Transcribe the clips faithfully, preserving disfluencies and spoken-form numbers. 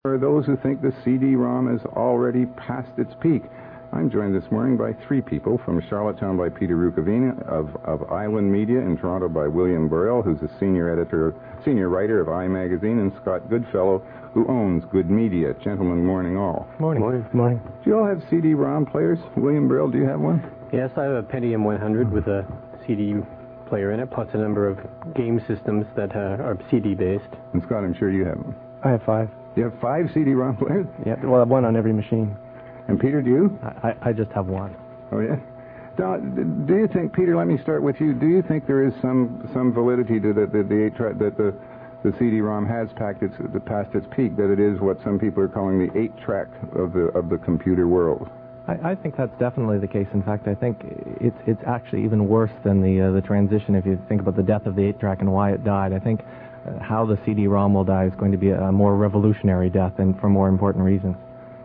There are those who think the C D ROM has already passed its peak. I'm joined this morning by three people. From Charlottetown by Peter Rukavina, of, of Island Media in Toronto by William Burrell, who's a senior editor, senior writer of iMagazine, and Scott Goodfellow, who owns Good Media. Gentlemen, morning all. Morning. Morning. Morning. Do you all have C D ROM players? William Burrell, do you have one? Yes, I have a Pentium one hundred with a C D player in it, plus a number of game systems that uh, are C D-based. And Scott, I'm sure you have one. I have five. You have five C D ROM players? Yeah, well, I have one on every machine. And Peter, do you? I, I just have one. Oh, yeah? Don, do you think, Peter, let me start with you. Do you think there is some some validity to the, the, the eight track, that the, the C D ROM has packed its, past its peak, that it is what some people are calling the eight track of the, of the computer world? I, I think that's definitely the case. In fact, I think it's it's actually even worse than the uh, the transition. If you think about the death of the eight track and why it died, I think uh, how the C D ROM will die is going to be a more revolutionary death, and for more important reasons.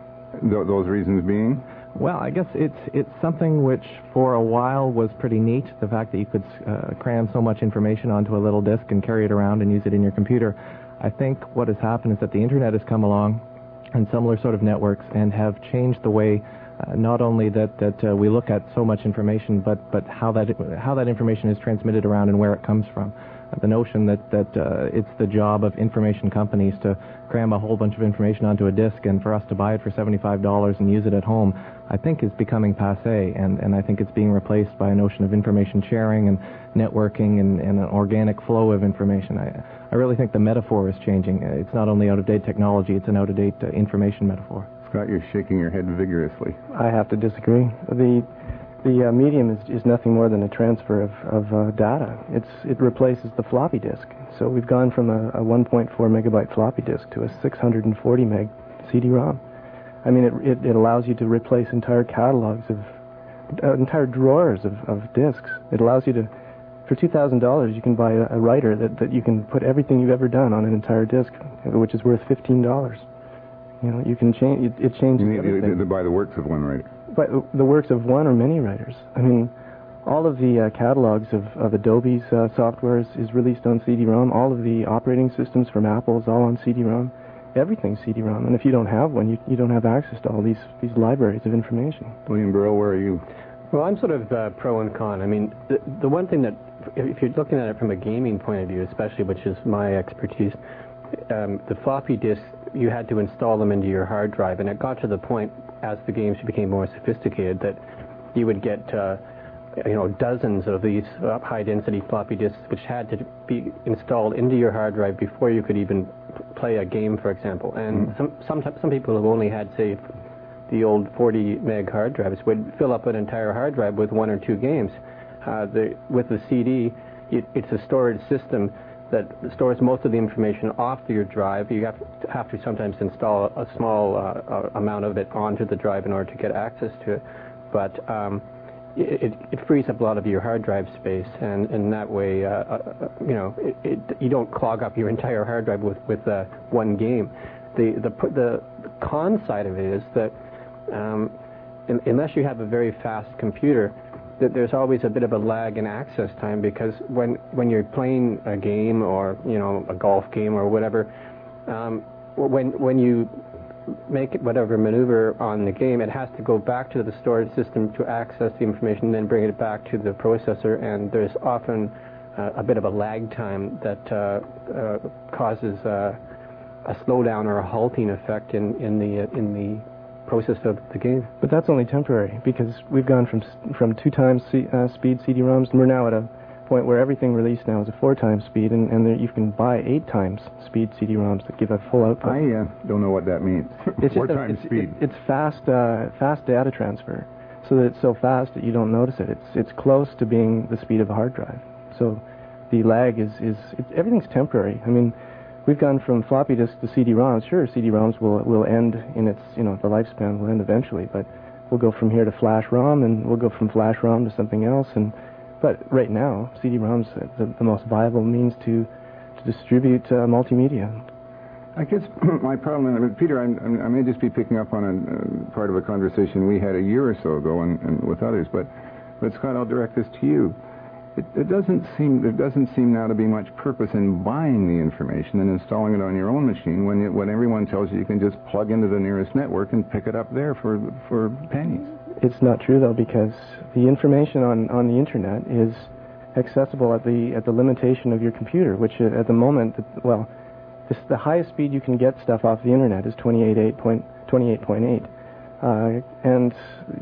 Th- those reasons being? Well, I guess it's it's something which for a while was pretty neat, the fact that you could uh, cram so much information onto a little disk and carry it around and use it in your computer. I think what has happened is that the internet has come along and similar sort of networks and have changed the way uh, not only that, that uh, we look at so much information, but, but how that how that information is transmitted around and where it comes from. The notion that, that uh, it's the job of information companies to cram a whole bunch of information onto a disk and for us to buy it for seventy-five dollars and use it at home, I think is becoming passé, and, and I think it's being replaced by a notion of information sharing and networking and, and an organic flow of information. I, I really think the metaphor is changing. It's not only out-of-date technology, it's an out-of-date uh, information metaphor. Scott, you're shaking your head vigorously. I have to disagree. The The uh, medium is, is nothing more than a transfer of, of uh, data. It's It replaces the floppy disk. So we've gone from a, a one point four megabyte floppy disk to a six hundred forty meg C D ROM. I mean, it, it, it allows you to replace entire catalogs of, uh, entire drawers of, of disks. It allows you to, for two thousand dollars, you can buy a, a writer that, that you can put everything you've ever done on an entire disk, which is worth fifteen dollars. You know, you can change, it, it changes you mean, everything. To buy the works of one writer? By the works of one or many writers. I mean, all of the uh, catalogs of, of Adobe's uh, software is, is released on C D ROM. All of the operating systems from Apple is all on C D ROM. Everything's C D ROM. And if you don't have one, you, you don't have access to all these, these libraries of information. William Burrell, where are you? Well, I'm sort of uh, pro and con. I mean, the, the one thing that, if you're looking at it from a gaming point of view, especially, which is my expertise, um, the floppy disks, you had to install them into your hard drive, and it got to the point as the games became more sophisticated that you would get uh, you know dozens of these uh, high-density floppy disks which had to be installed into your hard drive before you could even p- play a game, for example. And mm. some some some people have only had, say, the old forty meg hard drives would fill up an entire hard drive with one or two games. Uh, the, with the C D, it, it's a storage system that stores most of the information off your drive. You have to, have to sometimes install a small uh, amount of it onto the drive in order to get access to it. But um, it, it frees up a lot of your hard drive space, and in that way, uh, uh, you know, it, it, you don't clog up your entire hard drive with with uh, one game. The the the con side of it is that um, in, unless you have a very fast computer, that there's always a bit of a lag in access time, because when when you're playing a game, or you know a golf game or whatever, um, when when you make it whatever maneuver on the game, it has to go back to the storage system to access the information, and then bring it back to the processor, and there's often uh, a bit of a lag time that uh, uh, causes uh, a slowdown or a halting effect in in the uh, in the process of the game. But that's only temporary, because we've gone from from two times C, uh, speed C D ROMs, and we're now at a point where everything released now is a four times speed, and, and there, you can buy eight times speed C D ROMs that give a full output. I uh, don't know what that means. It's four just times a, it's, speed. It, it's fast uh, fast data transfer, so that it's so fast that you don't notice it. It's it's close to being the speed of a hard drive. So the lag is is it, everything's temporary. I mean, we've gone from floppy disk to C D ROMs. Sure, C D ROMs will will end in its, you know, the lifespan will end eventually, but we'll go from here to flash ROM, and we'll go from flash ROM to something else. And but right now, C D ROMs are the, the most viable means to to distribute uh, multimedia. I guess my problem, I mean, Peter, I'm, I'm, I may just be picking up on a uh, part of a conversation we had a year or so ago, and, and with others. But but Scott, I'll direct this to you. It, it doesn't seem there doesn't seem now to be much purpose in buying the information and installing it on your own machine when you, when everyone tells you you can just plug into the nearest network and pick it up there for for pennies. It's not true though, because the information on, on the internet is accessible at the at the limitation of your computer, which at the moment, well, this, the highest speed you can get stuff off the internet is twenty-eight point eight, uh, and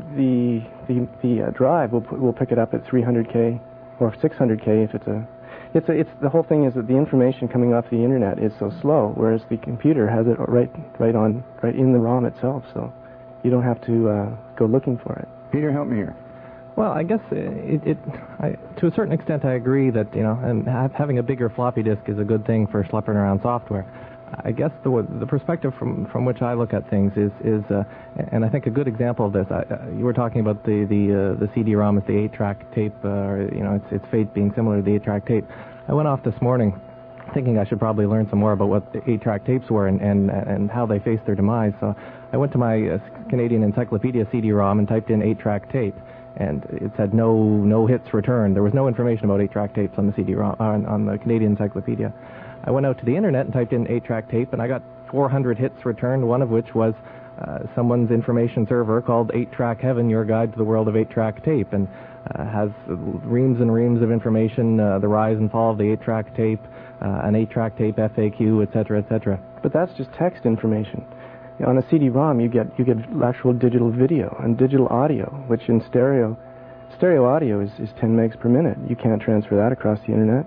the the the uh, drive will will pick it up at three hundred K or six hundred K if it's a. It's a, it's the whole thing is that the information coming off the internet is so slow, whereas the computer has it right right on right in the ROM itself, so you don't have to uh, go looking for it. Peter, help me here. Well, I guess it, it I, to a certain extent I agree that, you know, and ha having a bigger floppy disk is a good thing for schlepping around software. I guess the the perspective from, from which I look at things is is uh, and I think a good example of this. I, uh, you were talking about the the uh, the C D ROM as the eight-track tape, uh, or you know, its its fate being similar to the eight-track tape. I went off this morning thinking I should probably learn some more about what the eight-track tapes were and and and how they faced their demise. So I went to my uh, Canadian Encyclopedia C D ROM and typed in eight-track tape, and it said no no hits returned. There was no information about eight-track tapes on the C D ROM on, on the Canadian Encyclopedia. I went out to the internet and typed in eight-track tape, and I got four hundred hits returned, one of which was uh, someone's information server called eight-track Heaven, Your Guide to the World of eight-track Tape, and uh, has reams and reams of information, uh, the rise and fall of the eight-track tape, uh, an eight-track tape F A Q, et cetera, et cetera. But that's just text information. On a C D ROM, you get you get actual digital video and digital audio, which in stereo, stereo audio is, is ten megs per minute. You can't transfer that across the internet.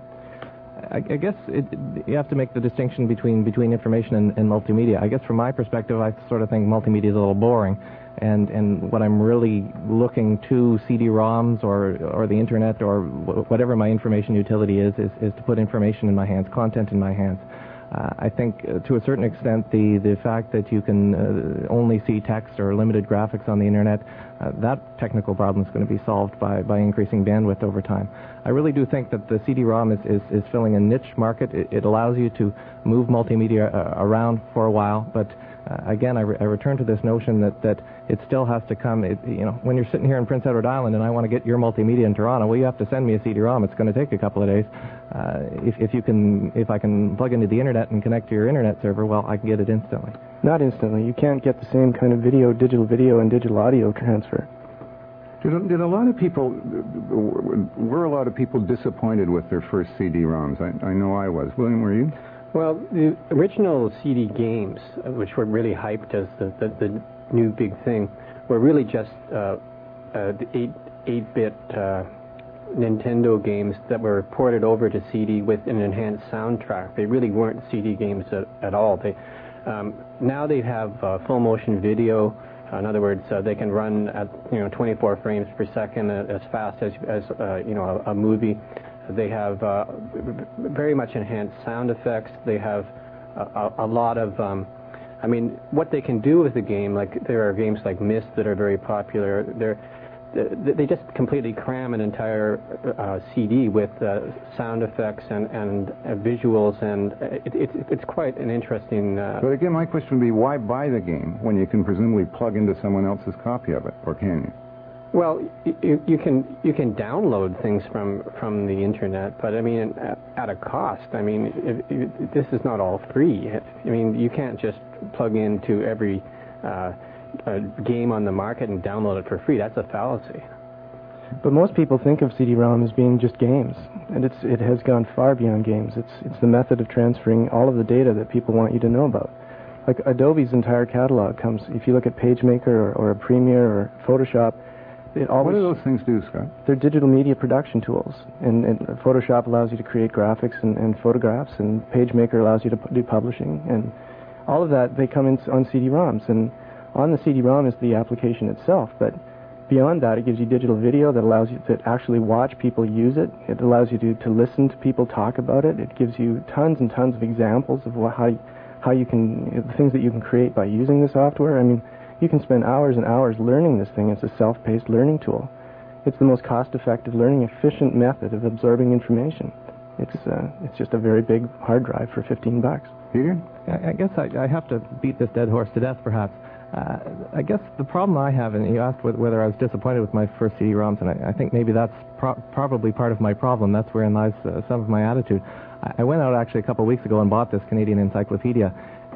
I, I guess it, you have to make the distinction between between information and, and multimedia. I guess from my perspective, I sort of think multimedia is a little boring, and and what I'm really looking to C D ROMs or or the internet or w whatever my information utility is, is is to put information in my hands, content in my hands. Uh, I think uh, to a certain extent the, the fact that you can uh, only see text or limited graphics on the internet, uh, that technical problem is going to be solved by, by increasing bandwidth over time. I really do think that the C D ROM is, is, is filling a niche market. It, it allows you to move multimedia uh, around for a while, but uh, again, I, re I return to this notion that, that it still has to come, it, you know, when you're sitting here in Prince Edward Island and I want to get your multimedia in Toronto, well, you have to send me a C D ROM. It's going to take a couple of days. Uh, if, if you can, if I can plug into the internet and connect to your internet server, well, I can get it instantly. Not instantly. You can't get the same kind of video, digital video, and digital audio transfer. Did, did a lot of people, were a lot of people disappointed with their first C D ROMs? I, I know I was. William, were you? Well, the original C D games, uh, which were really hyped as the, the, the new big thing, were really just uh, uh, the eight, eight-bit uh, Nintendo games that were ported over to C D with an enhanced soundtrack. They really weren't C D games at, at all. They, um, now they have uh, full motion video. In other words, uh, they can run at you know twenty-four frames per second uh, as fast as, as uh, you know a, a movie. They have uh, very much enhanced sound effects. They have a, a, a lot of, um, I mean, what they can do with the game. Like there are games like Myst that are very popular. They're They just completely cram an entire uh, C D with uh, sound effects and, and uh, visuals, and it, it, it's quite an interesting... Uh, but again, my question would be, why buy the game when you can presumably plug into someone else's copy of it, or can you? Well, you, you can you can download things from, from the internet, but I mean, at, at a cost. I mean, if, if, this is not all free. I mean, you can't just plug into every... Uh, a game on the market and download it for free. That's a fallacy. But most people think of C D ROM as being just games, and it's it has gone far beyond games. It's it's the method of transferring all of the data that people want you to know about. Like Adobe's entire catalog comes, if you look at PageMaker or, or Premiere or Photoshop, it always... What do those things do, Scott? They're digital media production tools, and, and Photoshop allows you to create graphics and, and photographs, and PageMaker allows you to do publishing, and all of that, they come in on C D ROMs, and on the C D ROM is the application itself, but beyond that, it gives you digital video that allows you to actually watch people use it. It allows you to, to listen to people talk about it. It gives you tons and tons of examples of what, how, how you can, the things that you can create by using the software. I mean, you can spend hours and hours learning this thing. It's a self-paced learning tool. It's the most cost-effective, learning efficient method of absorbing information. It's, uh, it's just a very big hard drive for fifteen bucks. Peter? I, I guess I, I have to beat this dead horse to death, perhaps. Uh, I guess the problem I have, and you asked whether I was disappointed with my first C D ROMs, and I, I think maybe that's pro probably part of my problem. That's wherein lies uh, some of my attitude. I, I went out actually a couple of weeks ago and bought this Canadian Encyclopedia,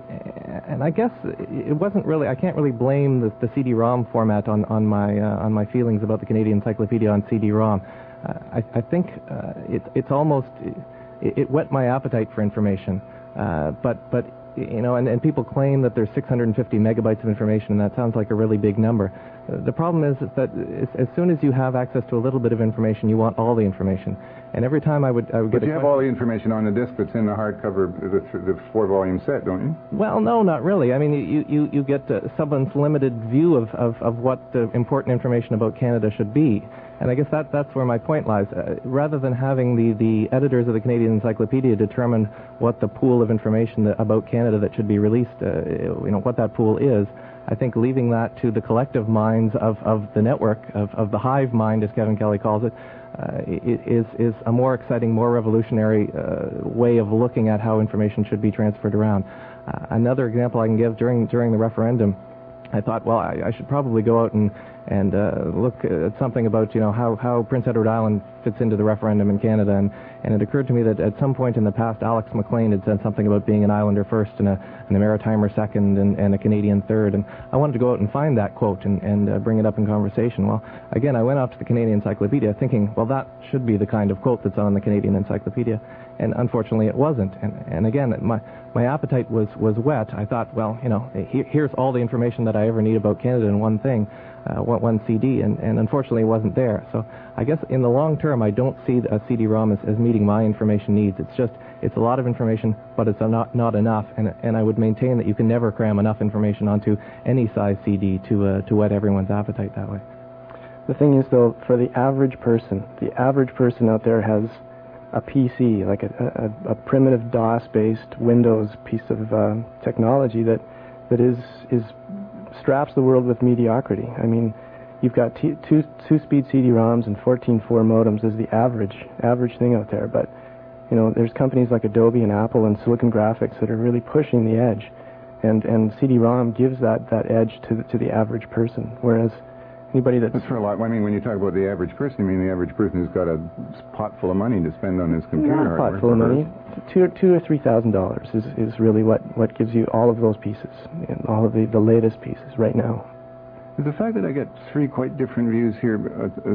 and I guess it wasn't really. I can't really blame the, the C D ROM format on on my uh, on my feelings about the Canadian Encyclopedia on C D ROM. Uh, I, I think uh, it, it's almost it, it whet my appetite for information, uh, but but. You know, and, and people claim that there's six hundred fifty megabytes of information, and that sounds like a really big number. Uh, the problem is, is that as, as soon as you have access to a little bit of information, you want all the information. And every time I would, I would but get. But you have all the information on the disc that's in the hardcover, the, the four-volume set, don't you? Well, no, not really. I mean, you you you get uh, someone's limited view of, of of what the important information about Canada should be. And I guess that that's where my point lies. Uh, rather than having the, the editors of the Canadian Encyclopedia determine what the pool of information that, about Canada that should be released, uh, you know, what that pool is, I think leaving that to the collective minds of, of the network, of, of the hive mind, as Kevin Kelly calls it, uh, is, is a more exciting, more revolutionary uh, way of looking at how information should be transferred around. Uh, another example I can give, during, during the referendum, I thought, well, I, I should probably go out and and uh, look at something about, you know, how, how Prince Edward Island fits into the referendum in Canada. And, and it occurred to me that at some point in the past, Alex McLean had said something about being an Islander first and a, and a Maritimer second and, and a Canadian third. And I wanted to go out and find that quote and, and uh, bring it up in conversation. Well, again, I went out to the Canadian Encyclopedia thinking, well, that should be the kind of quote that's on the Canadian Encyclopedia. And unfortunately, it wasn't. And, and again, my, my appetite was, was whet. I thought, well, you know, here, here's all the information that I ever need about Canada in one thing. Uh, one, one C D, and, and unfortunately it wasn't there. So I guess in the long term, I don't see a C D ROM as, as meeting my information needs. It's just, it's a lot of information, but it's not, not enough, and, and I would maintain that you can never cram enough information onto any size C D to, uh, to whet everyone's appetite that way. The thing is, though, for the average person, the average person out there has a P C, like a, a, a primitive DOS-based Windows piece of uh, technology that, that is, is straps the world with mediocrity. I mean, you've got t two two-speed C D ROMs and fourteen four modems as the average average thing out there. But you know, there's companies like Adobe and Apple and Silicon Graphics that are really pushing the edge, and and C D ROM gives that that edge to the, to the average person. Whereas anybody that's, that's for a lot. I mean, when you talk about the average person, you mean the average person who's got a pot full of money to spend on his computer. Not a pot full of money. Two, two or three thousand dollars is is really what what gives you all of those pieces and all of the the latest pieces right now. The fact that I get three quite different views here, uh,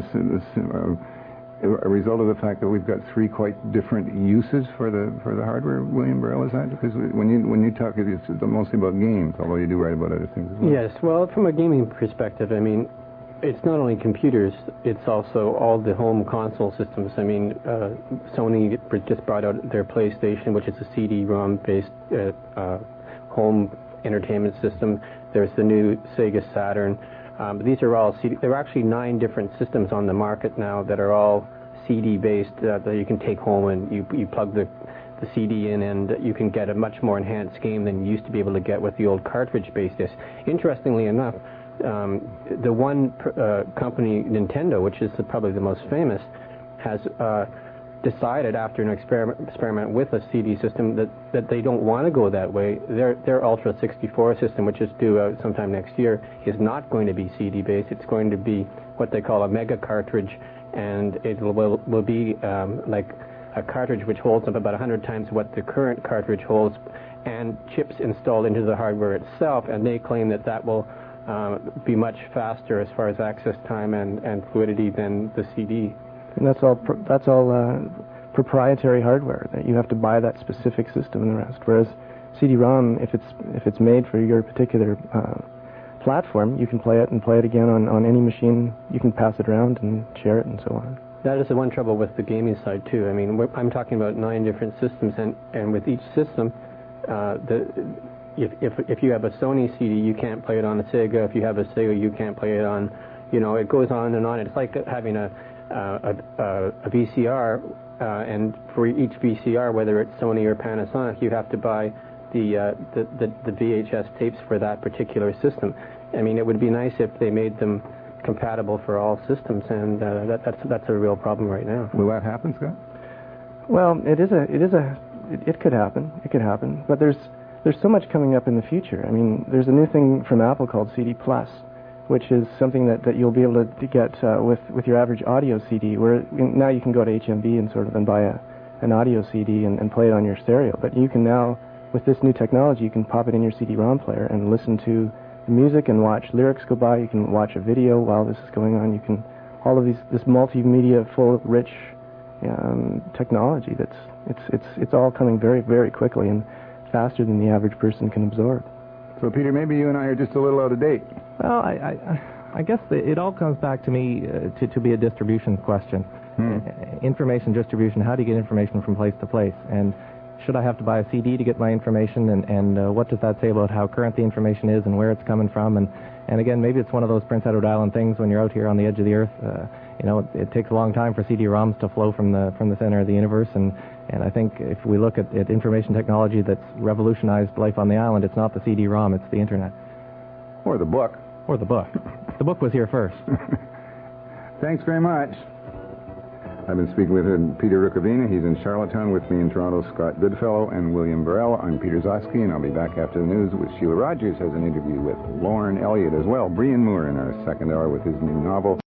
uh, a result of the fact that we've got three quite different uses for the for the hardware, William Burrell, is that? Because when you when you talk, it's mostly about games, although you do write about other things as well. Yes. Well, from a gaming perspective, I mean, it's not only computers, it's also all the home console systems. I mean, uh, Sony just brought out their PlayStation, which is a C D ROM-based uh, uh, home entertainment system. There's the new Sega Saturn. Um, these are all C D. There are actually nine different systems on the market now that are all C D-based uh, that you can take home, and you, you plug the, the C D in, and you can get a much more enhanced game than you used to be able to get with the old cartridge-based disc. Interestingly enough, Um, the one uh, company, Nintendo, which is the, probably the most famous, has uh, decided after an experiment, experiment with a C D system that, that they don't want to go that way. Their their Ultra sixty-four system, which is due out sometime next year, is not going to be C D-based. It's going to be what they call a mega cartridge, and it will, will be um, like a cartridge which holds up about one hundred times what the current cartridge holds, and chips installed into the hardware itself, and they claim that that will Uh, be much faster as far as access time and, and fluidity than the C D. And that's all pr that's all uh, proprietary hardware, that you have to buy that specific system and the rest. Whereas C D ROM, if it's if it's made for your particular uh, platform, you can play it and play it again on, on any machine. You can pass it around and share it and so on. That is the one trouble with the gaming side too. I mean, I'm talking about nine different systems, and, and with each system, uh, the If, if if you have a Sony C D, you can't play it on a Sega. If you have a Sega, you can't play it on, you know, it goes on and on. It's like having a uh, a, a, a V C R, uh, and for each V C R, whether it's Sony or Panasonic, you have to buy the, uh, the the the V H S tapes for that particular system. I mean, it would be nice if they made them compatible for all systems, and uh, that, that's that's a real problem right now. Will that happen, Scott? Well, it is a it is a it, it could happen. It could happen, but there's there's so much coming up in the future. I mean, there's a new thing from Apple called C D Plus, which is something that, that you'll be able to, to get uh, with, with your average audio C D, where now you can go to H M V and sort of and buy a, an audio C D and, and play it on your stereo. But you can now, with this new technology, you can pop it in your C D ROM player and listen to the music and watch lyrics go by. You can watch a video while this is going on. You can, all of these, this multimedia full of rich um, technology that's, it's, it's, it's all coming very, very quickly and faster than the average person can absorb. So, Peter, maybe you and I are just a little out of date. Well, I, I, I guess the, it all comes back to me uh, to, to be a distribution question. Hmm. Uh, information distribution, how do you get information from place to place? And should I have to buy a C D to get my information? And, and uh, what does that say about how current the information is and where it's coming from? And, and again, maybe it's one of those Prince Edward Island things when you're out here on the edge of the earth. Uh, you know, it, it takes a long time for C D ROMs to flow from the from the center of the universe. And, and I think if we look at, at information technology that's revolutionized life on the island, it's not the C D ROM, it's the Internet. Or the book. Or the book. The book was here first. Thanks very much. I've been speaking with Peter Rukavina. He's in Charlottetown. With me in Toronto, Scott Goodfellow and William Burrell. I'm Peter Zosky, and I'll be back after the news with Sheila Rogers has an interview with Lauren Elliott as well. Brian Moore in our second hour with his new novel.